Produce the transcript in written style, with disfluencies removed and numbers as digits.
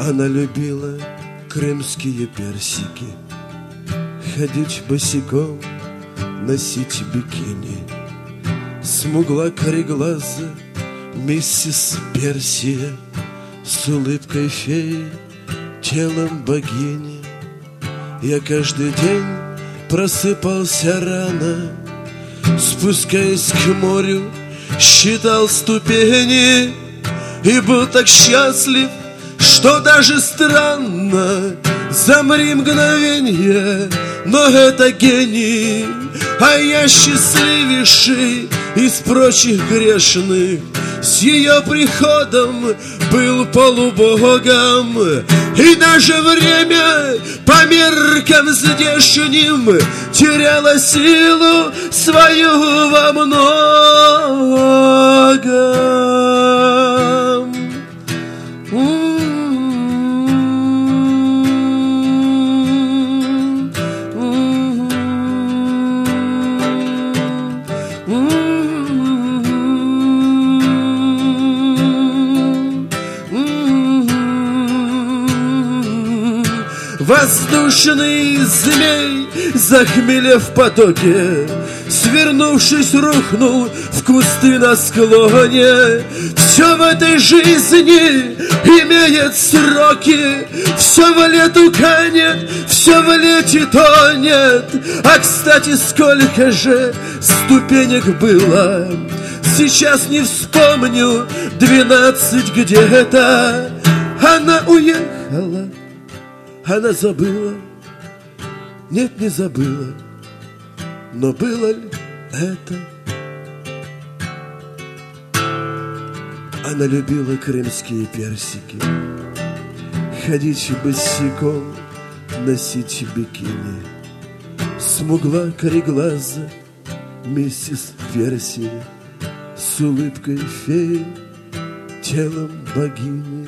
Она любила крымские персики, ходить босиком, носить бикини. Смугла кореглаза миссис Персия, с улыбкой феи, телом богини. Я каждый день просыпался рано, спускаясь к морю, считал ступени и был так счастлив, что даже странно. Замри мгновенье, но это гений, а я счастливейший из прочих грешных. С ее приходом был полубогом, и даже время по меркам здешним теряло силу свою во многом. Воздушный змей, захмелев в потоке, свернувшись, рухнул в кусты на склоне. Все в этой жизни имеет сроки, все в лету канет, все в лете тонет. А, кстати, сколько же ступенек было, сейчас не вспомню, 12 где-то. Она уехала, она забыла, нет, не забыла, но было ли это? Она любила крымские персики, ходить босиком, носить бикини. Смугла кореглаза миссис Персия, с улыбкой феи, телом богини.